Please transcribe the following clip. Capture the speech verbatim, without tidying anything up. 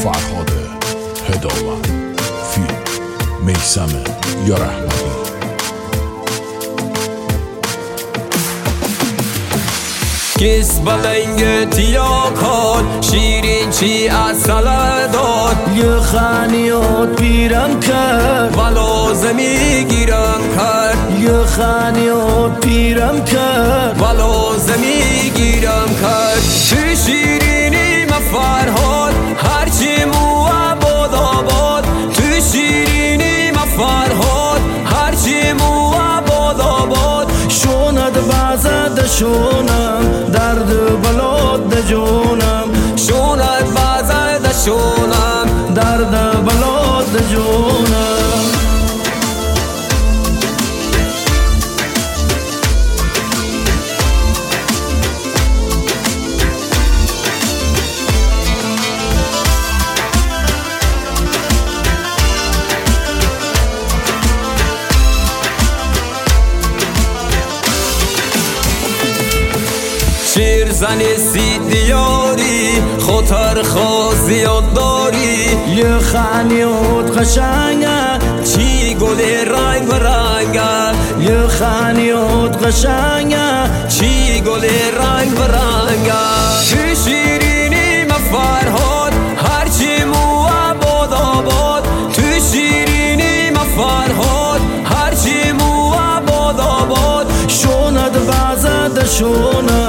فرهاد هدایت، فیلم میثم یا رحمتی. کس بلنگ تیا کن شیرین چی اصل داد، یه خانیات پیرم کرد ولو زمی گیرم کرد، یه خانیات پیرم کرد ولو زمی گیرم کرد. تو شیرینی مفرهاد هرچی مو آباد آباد، تو شیرینی مفرهاد هرچی مو آباد آباد. شوند بازد شونم درد بلاد جونم، شوند بازد شونم درد بلاد جونم. شیر زنی سی دیاری خطر خوزیاد داری، یه خانیات قشنگه چی گل رنگ و رنگه، یه خانیات قشنگه چی گل رنگ و رنگه. تو شیرینی مفرهاد هرچی مو آباد آباد، تو شیرینی مفرهاد هرچی مو آباد آباد. شوند بازد شونم